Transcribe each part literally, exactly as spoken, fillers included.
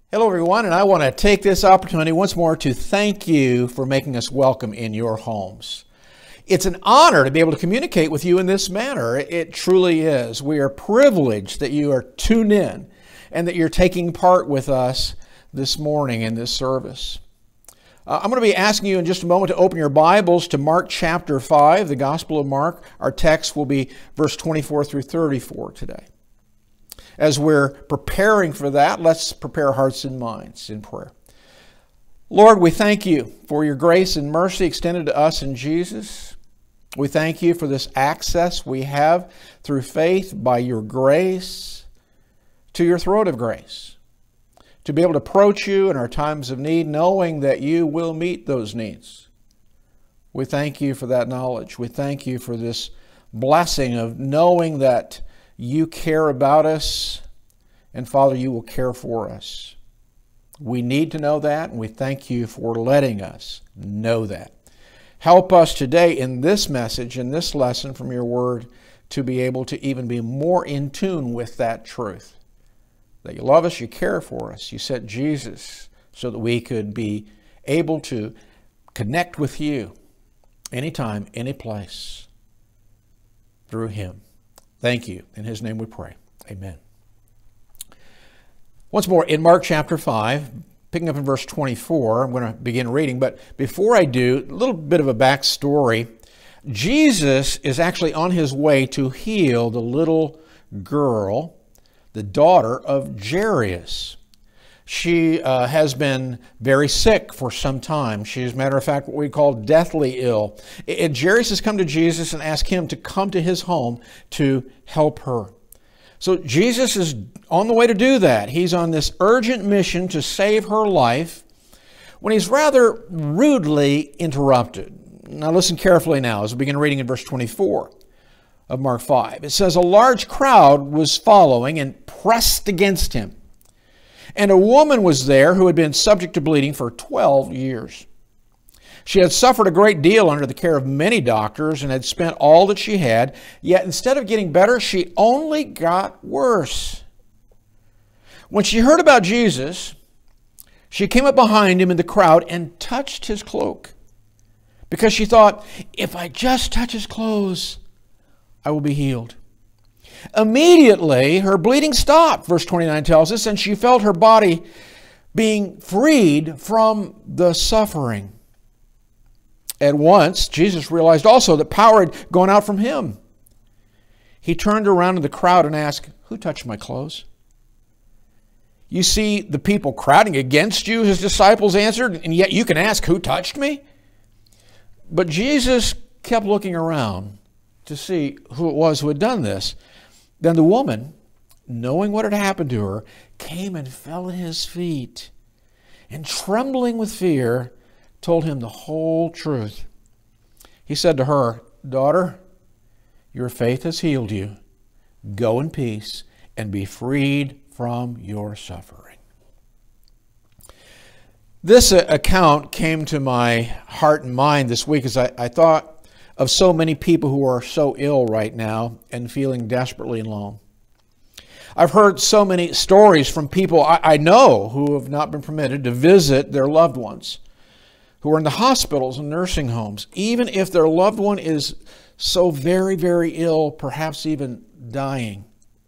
Hello everyone, and I want to take this opportunity once more to thank you for making us welcome in your homes. It's an honor to be able to communicate with you in this manner. It truly is. We are privileged that you are tuned in and that you're taking part with us this morning in this service. Uh, I'm going to be asking you in just a moment to open your Bibles to Mark chapter five, the Gospel of Mark. Our text will be verse twenty-four through thirty-four today. As we're preparing for that, let's prepare our hearts and minds in prayer. Lord, we thank you for your grace and mercy extended to us in Jesus. We thank you for this access we have through faith by your grace to your throne of grace, to be able to approach you in our times of need, knowing that you will meet those needs. We thank you for that knowledge. We thank you for this blessing of knowing that you care about us, and Father, you will care for us. We need to know that, and we thank you for letting us know that. Help us today in this message, in this lesson from your word, to be able to even be more in tune with that truth. That you love us, you care for us. You sent Jesus so that we could be able to connect with you anytime, any place through him. Thank you. In his name we pray. Amen. Once more, in Mark chapter five, picking up in verse twenty-four, I'm going to begin reading. But before I do, a little bit of a backstory. Jesus is actually on his way to heal the little girl, the daughter of Jairus. She uh, has been very sick for some time. She's, as a matter of fact, what we call deathly ill. And Jairus has come to Jesus and asked him to come to his home to help her. So Jesus is on the way to do that. He's on this urgent mission to save her life when he's rather rudely interrupted. Now listen carefully now as we begin reading in verse twenty-four of Mark five. It says, "A large crowd was following and pressed against him. And a woman was there who had been subject to bleeding for twelve years. She had suffered a great deal under the care of many doctors and had spent all that she had, yet instead of getting better, she only got worse. When she heard about Jesus, she came up behind him in the crowd and touched his cloak, because she thought, if I just touch his clothes, I will be healed. Immediately, her bleeding stopped," verse twenty-nine tells us, "and she felt her body being freed from the suffering." At once, Jesus realized also that power had gone out from him. He turned around to the crowd and asked, "Who touched my clothes?" "You see the people crowding against you," his disciples answered, "and yet you can ask, 'Who touched me?'" But Jesus kept looking around to see who it was who had done this. Then the woman, knowing what had happened to her, came and fell at his feet, and trembling with fear, told him the whole truth. He said to her, "Daughter, your faith has healed you. Go in peace and be freed from your suffering." This account came to my heart and mind this week as I, I thought of so many people who are so ill right now and feeling desperately alone. I've heard so many stories from people I, I know who have not been permitted to visit their loved ones, who are in the hospitals and nursing homes, even if their loved one is so very, very ill, perhaps even dying.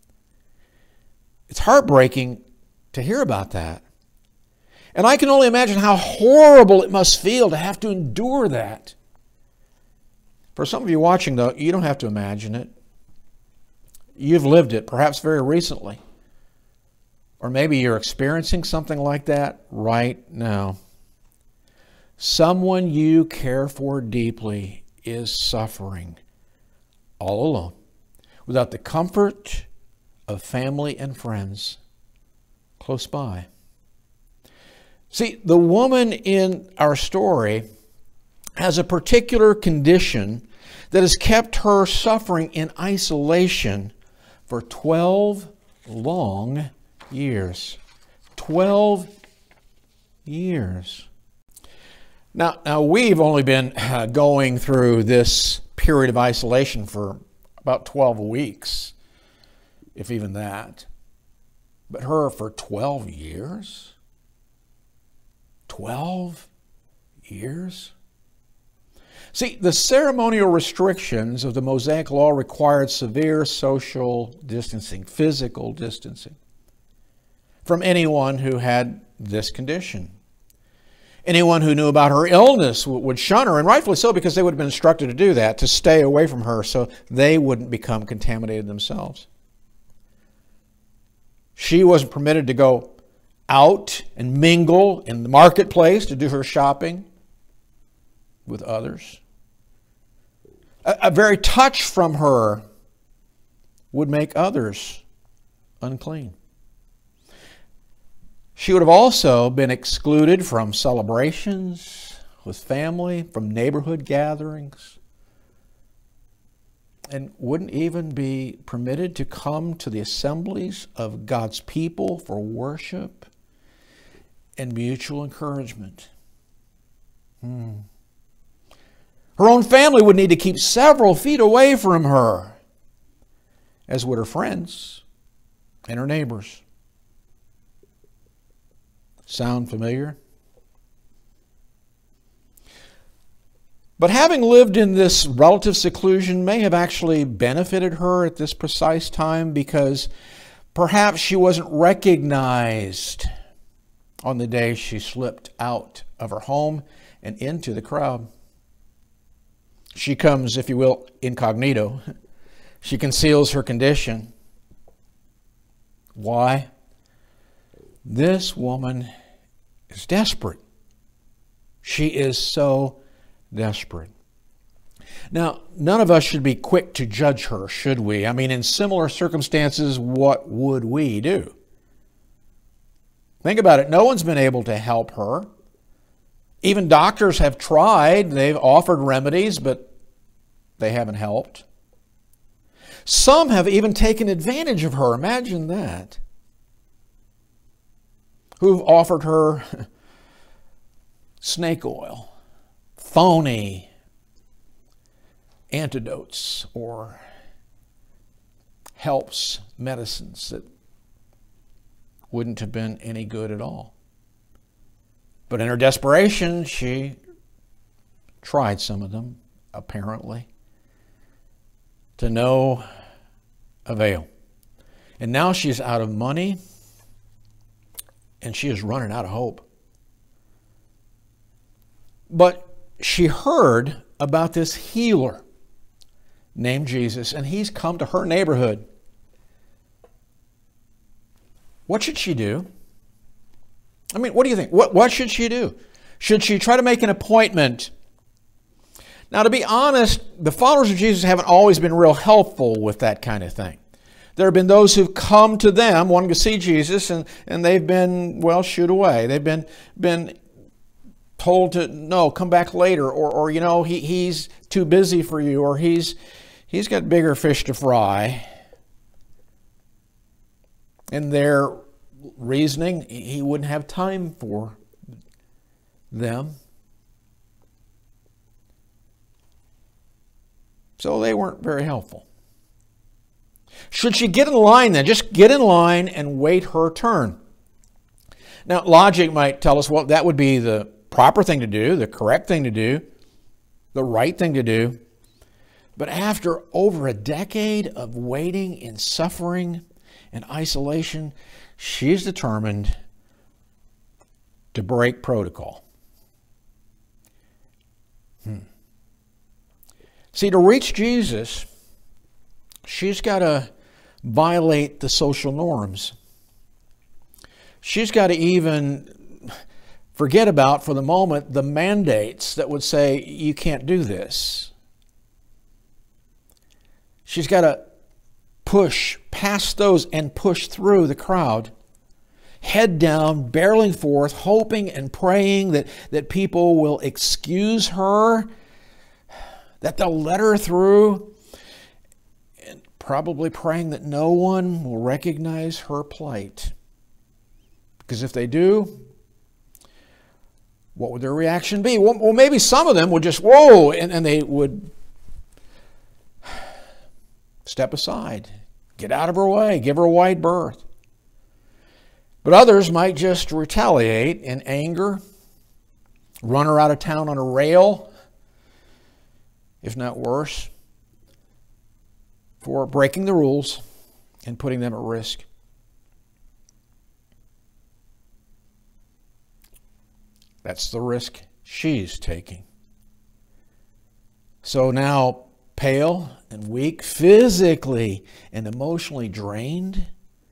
It's heartbreaking to hear about that. And I can only imagine how horrible it must feel to have to endure that. For some of you watching, though, you don't have to imagine it. You've lived it, perhaps very recently. Or maybe you're experiencing something like that right now. Someone you care for deeply is suffering all alone, without the comfort of family and friends close by. See, the woman in our story has a particular condition that has kept her suffering in isolation for twelve long years. twelve years. Now, now we've only been uh, going through this period of isolation for about twelve weeks, if even that. But her for twelve years? twelve years? See, the ceremonial restrictions of the Mosaic Law required severe social distancing, physical distancing, from anyone who had this condition. Anyone who knew about her illness would shun her, and rightfully so, because they would have been instructed to do that, to stay away from her so they wouldn't become contaminated themselves. She wasn't permitted to go out and mingle in the marketplace to do her shopping with others. A, a very touch from her would make others unclean. She would have also been excluded from celebrations with family, from neighborhood gatherings, and wouldn't even be permitted to come to the assemblies of God's people for worship and mutual encouragement. Hmm. Her own family would need to keep several feet away from her, as would her friends and her neighbors. Sound familiar? But having lived in this relative seclusion may have actually benefited her at this precise time, because perhaps she wasn't recognized on the day she slipped out of her home and into the crowd. She comes, if you will, incognito. She conceals her condition. Why? This woman is desperate. She is so desperate. Now, none of us should be quick to judge her, should we? I mean, in similar circumstances, what would we do? Think about it. No one's been able to help her. Even doctors have tried. They've offered remedies, but they haven't helped. Some have even taken advantage of her. Imagine that. Who've offered her snake oil, phony antidotes, or helps, medicines that wouldn't have been any good at all. But in her desperation, she tried some of them, apparently, to no avail. And now she's out of money, and she is running out of hope. But she heard about this healer named Jesus, and he's come to her neighborhood. What should she do? I mean, what do you think? What, what should she do? Should she try to make an appointment? Now, to be honest, the followers of Jesus haven't always been real helpful with that kind of thing. There have been those who've come to them wanting to see Jesus, and, and they've been, well, shooed away. They've been, been told to, no, come back later, or, or you know, he, he's too busy for you, or he's, he's got bigger fish to fry. In their reasoning, he wouldn't have time for them. So they weren't very helpful. Should she get in line then? Just get in line and wait her turn. Now, logic might tell us, well, that would be the proper thing to do, the correct thing to do, the right thing to do. But after over a decade of waiting in suffering and isolation, she's determined to break protocol. Hmm. See, to reach Jesus, she's got to violate the social norms. She's got to even forget about, for the moment, the mandates that would say, you can't do this. She's got to push past those and push through the crowd, head down, barreling forth, hoping and praying that, that people will excuse her, that they'll let her through, and probably praying that no one will recognize her plight. Because if they do, what would their reaction be? Well, well maybe some of them would just, whoa, and, and they would step aside, get out of her way, give her a wide berth. But others might just retaliate in anger run her out of town on a rail, if not worse, for breaking the rules and putting them at risk. That's the risk she's taking. So now, pale and weak, physically and emotionally drained,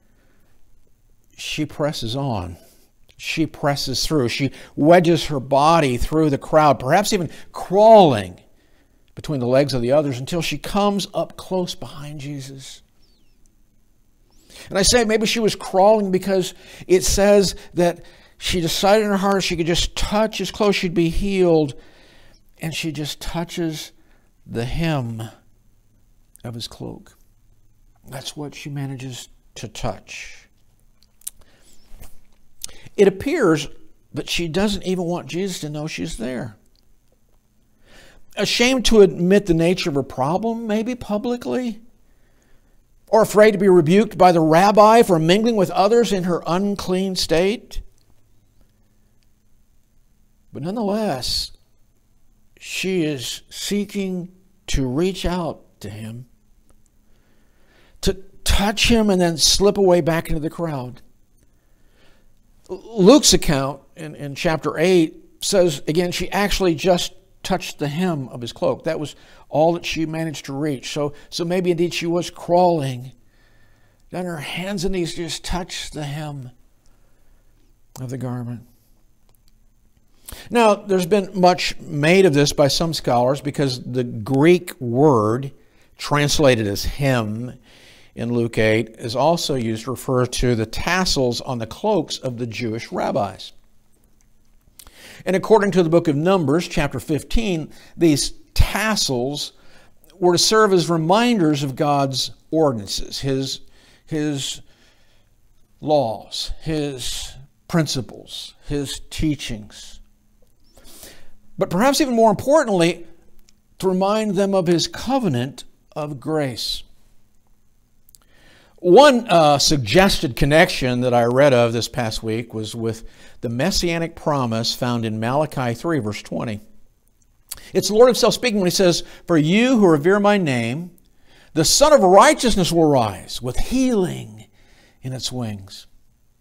she presses on. She presses through. She wedges her body through the crowd, perhaps even crawling between the legs of the others until she comes up close behind Jesus. And I say maybe she was crawling because it says that she decided in her heart she could just touch as close she'd be healed, and she just touches the hem of his cloak. That's what she manages to touch. It appears that she doesn't even want Jesus to know she's there. Ashamed to admit the nature of her problem, maybe publicly, or afraid to be rebuked by the rabbi for mingling with others in her unclean state. But nonetheless, she is seeking to reach out to him, to touch him and then slip away back into the crowd. Luke's account in, in chapter eight says, again, she actually just touched the hem of his cloak. That was all that she managed to reach. So, so maybe indeed she was crawling down her hands and knees to just touch the hem of the garment. Now, there's been much made of this by some scholars because the Greek word translated as hem in Luke eight is also used to refer to the tassels on the cloaks of the Jewish rabbis. And according to the book of Numbers, chapter fifteen, these tassels were to serve as reminders of God's ordinances, His, His laws, His principles, His teachings. But perhaps even more importantly, to remind them of His covenant of grace. One uh, suggested connection that I read of this past week was with the messianic promise found in Malachi three, verse twenty. It's the Lord Himself speaking when He says, "For you who revere my name, the Son of Righteousness will rise with healing in its wings."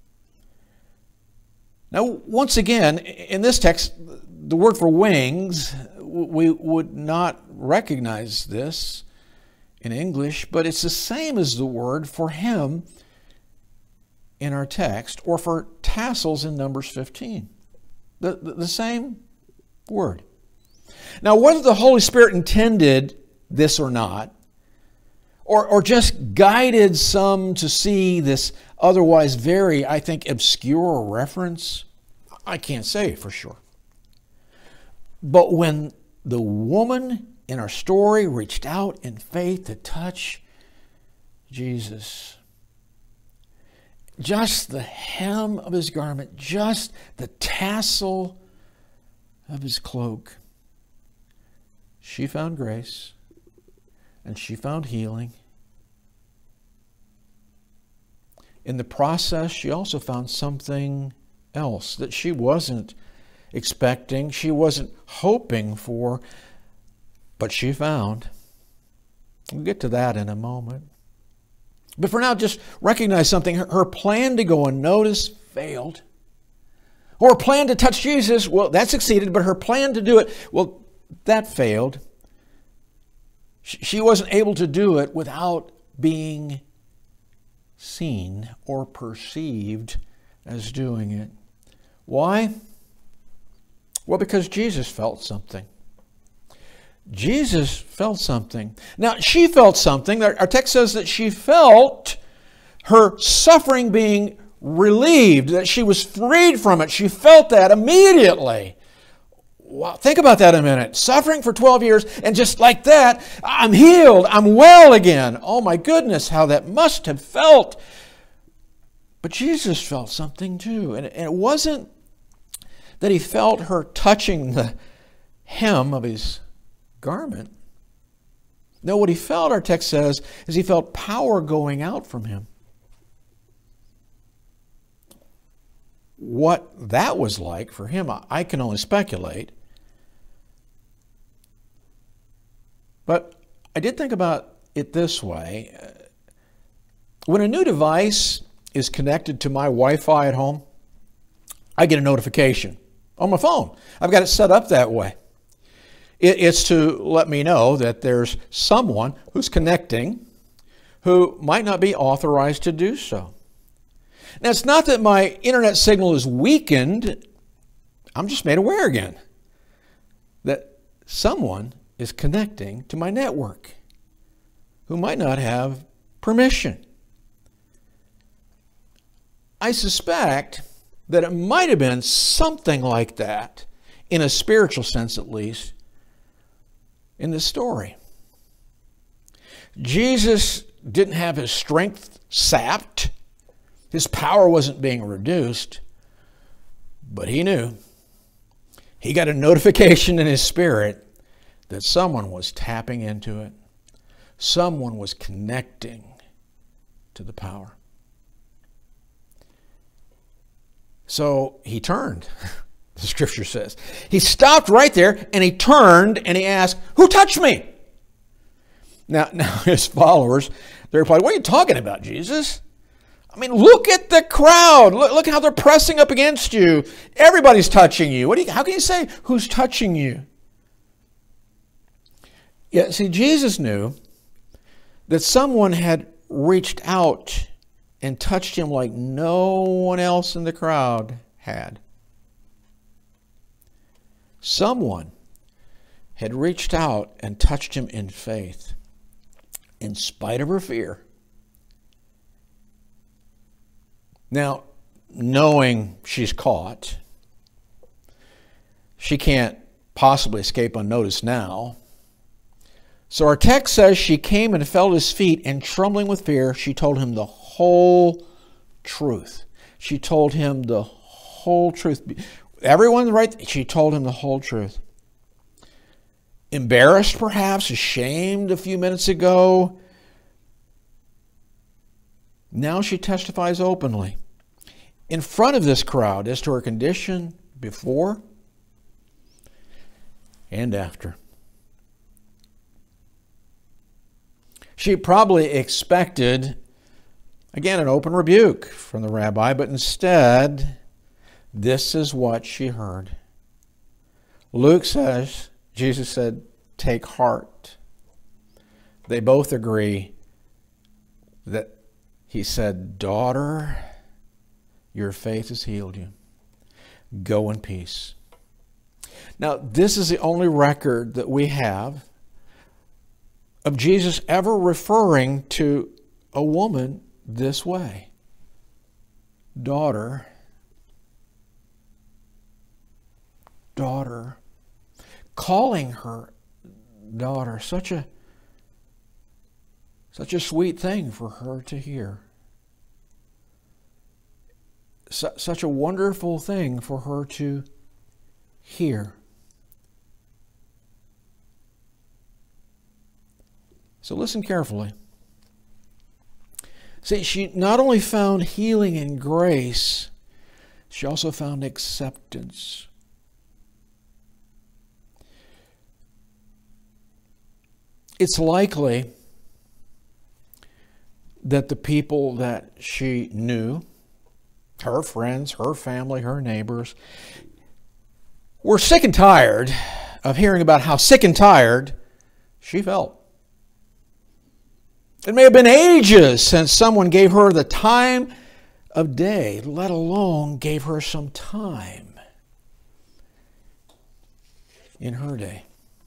Now, once again, in this text, the word for wings, we would not recognize this in English, but it's the same as the word for hem in our text, or for tassels in Numbers fifteen. The, the, the same word. Now, whether the Holy Spirit intended this or not, or, or just guided some to see this otherwise very, I think, obscure reference, I can't say for sure. But when the woman in our story reached out in faith to touch Jesus, just the hem of His garment, just the tassel of His cloak, she found grace and she found healing. In the process, she also found something else that she wasn't expecting, she wasn't hoping for, but she found. We'll get to that in a moment. But for now, just recognize something. Her, her plan to go unnoticed failed. Or her plan to touch Jesus, well, that succeeded, but her plan to do it, well, that failed. She, she wasn't able to do it without being seen or perceived as doing it. Why? Well, because Jesus felt something. Jesus felt something. Now, she felt something. Our text says that she felt her suffering being relieved, that she was freed from it. She felt that immediately. Wow, think about that a minute. Suffering for twelve years, and just like that, I'm healed. I'm well again. Oh my goodness, how that must have felt. But Jesus felt something too. And it wasn't that He felt her touching the hem of His garment. No, what He felt, our text says, is He felt power going out from Him. what that was like for him, I can only speculate. But I did think about it this way. When a new device is connected to my Wi-Fi at home, I get a notification on my phone. I've got it set up that way. It's to let me know that there's someone who's connecting who might not be authorized to do so. Now, it's not that my internet signal is weakened. I'm just made aware again that someone is connecting to my network who might not have permission. I suspect that it might have been something like that, in a spiritual sense at least, in this story. Jesus didn't have his strength sapped. His power wasn't being reduced, but he knew. He got a notification in his spirit that someone was tapping into it. Someone was connecting to the power. So he turned, the scripture says. He stopped right there and he turned and he asked, "Who touched me?" Now, now his followers, they replied, "What are you talking about, Jesus? I mean, look at the crowd. Look, look how they're pressing up against you. Everybody's touching you. What do you. How can you say who's touching you?" Yeah, see, Jesus knew that someone had reached out and touched him like no one else in the crowd had. Someone had reached out and touched him in faith, in spite of her fear. Now, knowing she's caught, she can't possibly escape unnoticed now. So our text says she came and fell at his feet, and trembling with fear, she told him the whole truth. She told him the whole truth. Everyone, right? She told him the whole truth. Embarrassed, perhaps, ashamed a few minutes ago, now she testifies openly in front of this crowd as to her condition before and after. She probably expected, again, an open rebuke from the rabbi, but instead, this is what she heard. Luke says, Jesus said, "Take heart." They both agree that he said, "Daughter, your faith has healed you. Go in peace." Now, this is the only record that we have of Jesus ever referring to a woman this way. Daughter, daughter, calling her daughter, such a such a sweet thing for her to hear. Su- such a wonderful thing for her to hear. So listen carefully. See, she not only found healing and grace, she also found acceptance. It's likely that the people that she knew, her friends, her family, her neighbors, were sick and tired of hearing about how sick and tired she felt. It may have been ages since someone gave her the time of day, let alone gave her some time in her day.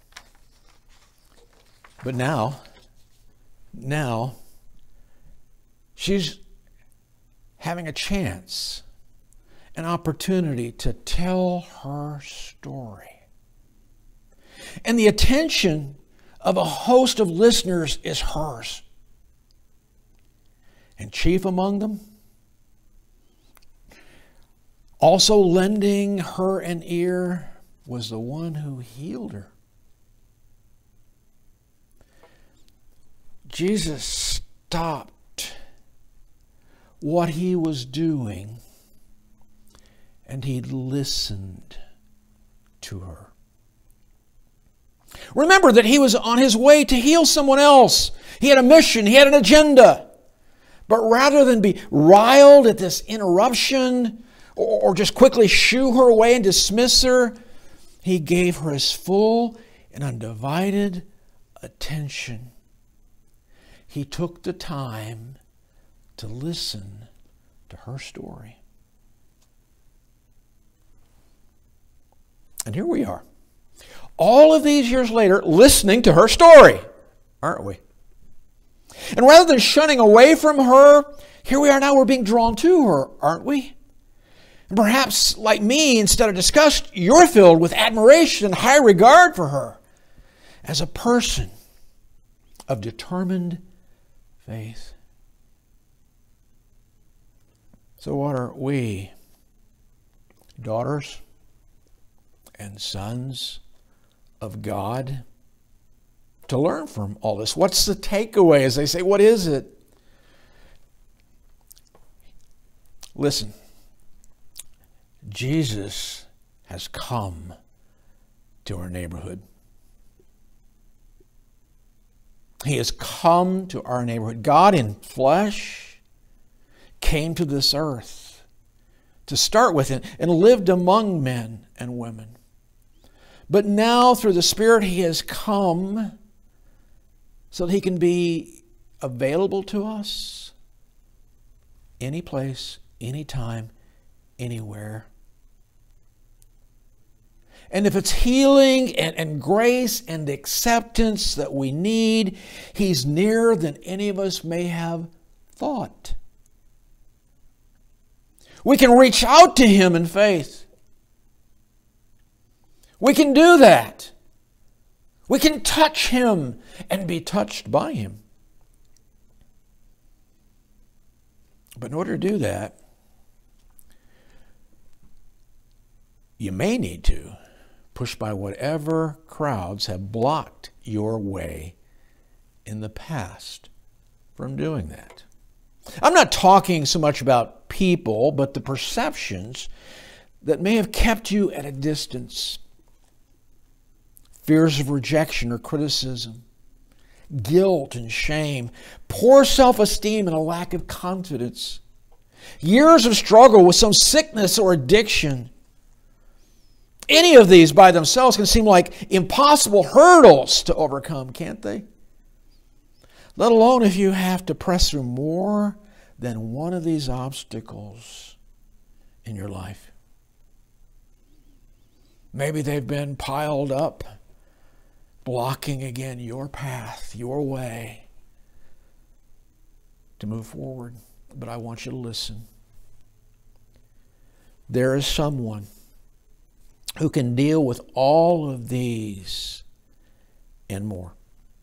But now, now, she's having a chance, an opportunity to tell her story. And the attention of a host of listeners is hers. And chief among them, also lending her an ear, was the one who healed her. Jesus stopped what he was doing and he listened to her. Remember that he was on his way to heal someone else. He had a mission, he had an agenda. But rather than be riled at this interruption or just quickly shoo her away and dismiss her, he gave her his full and undivided attention. He took the time to listen to her story. And here we are, all of these years later, listening to her story, aren't we? And rather than shunning away from her, here we are now, we're being drawn to her, aren't we? And perhaps, like me, instead of disgust, you're filled with admiration and high regard for her as a person of determined faith. So what are we, daughters and sons of God, to learn from all this? What's the takeaway? As they say, what is it? Listen, Jesus has come to our neighborhood. He has come to our neighborhood. God in flesh came to this earth to start with and, and lived among men and women. But now through the Spirit he has come so that he can be available to us any place, anytime, anywhere. And if it's healing and, and grace and acceptance that we need, he's nearer than any of us may have thought. We can reach out to him in faith. We can do that. We can touch him and be touched by him. But in order to do that, you may need to push by whatever crowds have blocked your way in the past from doing that. I'm not talking so much about people, but the perceptions that may have kept you at a distance. Fears of rejection or criticism, guilt and shame, poor self-esteem and a lack of confidence, years of struggle with some sickness or addiction. Any of these by themselves can seem like impossible hurdles to overcome, can't they? Let alone if you have to press through more than one of these obstacles in your life. Maybe they've been piled up, blocking again your path, your way to move forward. But I want you to listen. There is someone who can deal with all of these and more.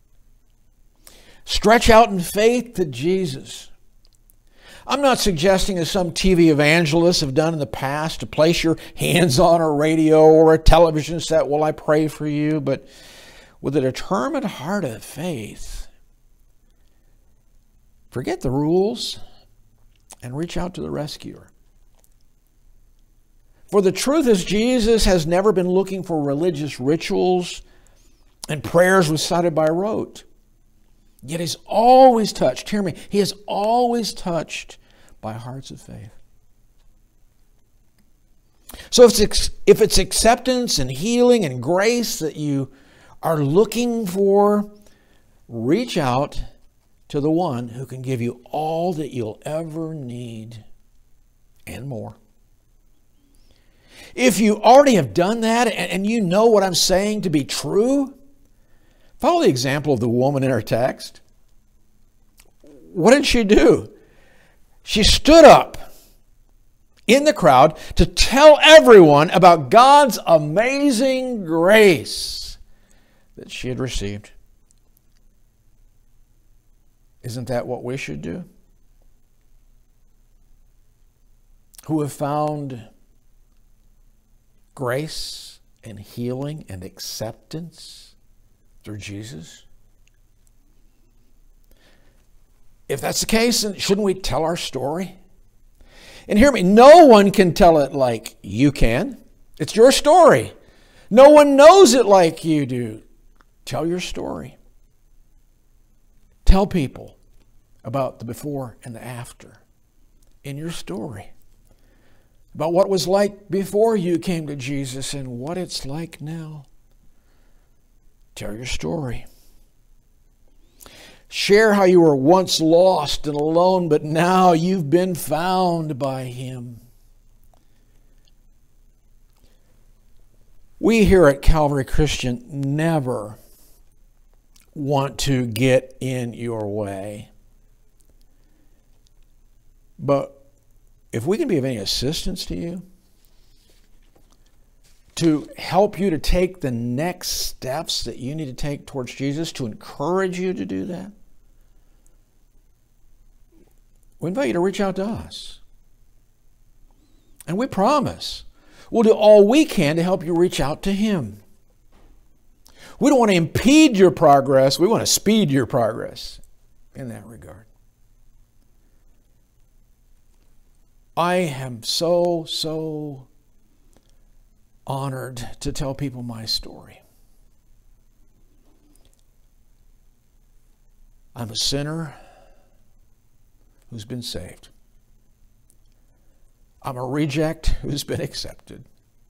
Stretch out in faith to Jesus. I'm not suggesting, as some T V evangelists have done in the past, to place your hands on a radio or a television set while I pray for you, but with a determined heart of faith, forget the rules and reach out to the rescuer. For the truth is, Jesus has never been looking for religious rituals and prayers recited by rote. Yet he's always touched, hear me, he is always touched by hearts of faith. So if it's, if it's acceptance and healing and grace that you are looking for, reach out to the one who can give you all that you'll ever need and more. If you already have done that and, and you know what I'm saying to be true, follow the example of the woman in our text. What did she do? She stood up in the crowd to tell everyone about God's amazing grace that she had received. Isn't that what we should do? Who have found grace and healing and acceptance through Jesus? If that's the case, then shouldn't we tell our story? And hear me, no one can tell it like you can. It's your story. No one knows it like you do. Tell your story. Tell people about the before and the after in your story. About what it was like before you came to Jesus and what it's like now. Tell your story. Share how you were once lost and alone, but now you've been found by Him. We here at Calvary Christian never want to get in your way. But if we can be of any assistance to you, to help you to take the next steps that you need to take towards Jesus, to encourage you to do that, we invite you to reach out to us. And we promise we'll do all we can to help you reach out to Him. We don't want to impede your progress. We want to speed your progress in that regard. I am so, so honored to tell people my story. I'm a sinner who's been saved. I'm a reject who's been accepted.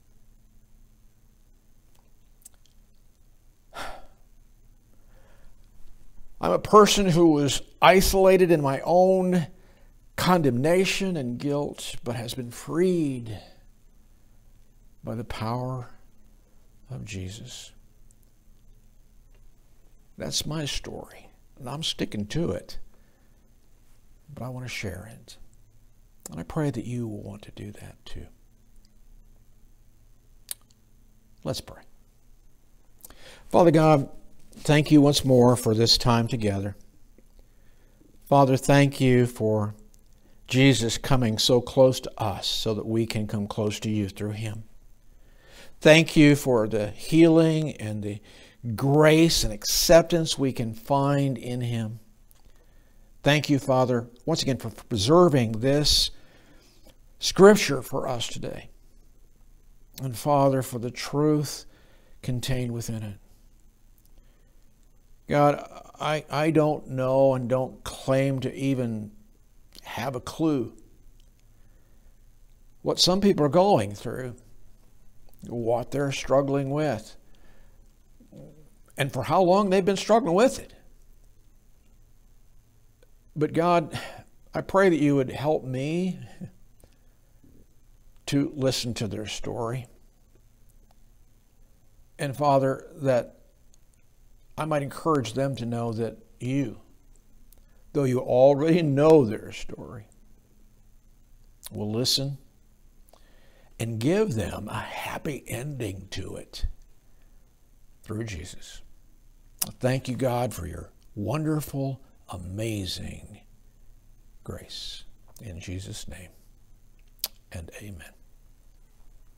I'm a person who was isolated in my own condemnation and guilt, but has been freed by the power of Jesus. That's my story, and I'm sticking to it, but I want to share it. And I pray that you will want to do that too. Let's pray. Father God, thank you once more for this time together. Father, thank you for Jesus coming so close to us so that we can come close to you through Him. Thank you for the healing and the grace and acceptance we can find in Him. Thank you, Father, once again for preserving this Scripture for us today. And Father, for the truth contained within it. God, I, I don't know and don't claim to even have a clue what some people are going through, what they're struggling with, and for how long they've been struggling with it. But God, I pray that you would help me to listen to their story. And Father, that I might encourage them to know that you, though you already know their story, will listen and give them a happy ending to it through Jesus. Thank you, God, for your wonderful, amazing grace. In Jesus' name, and amen.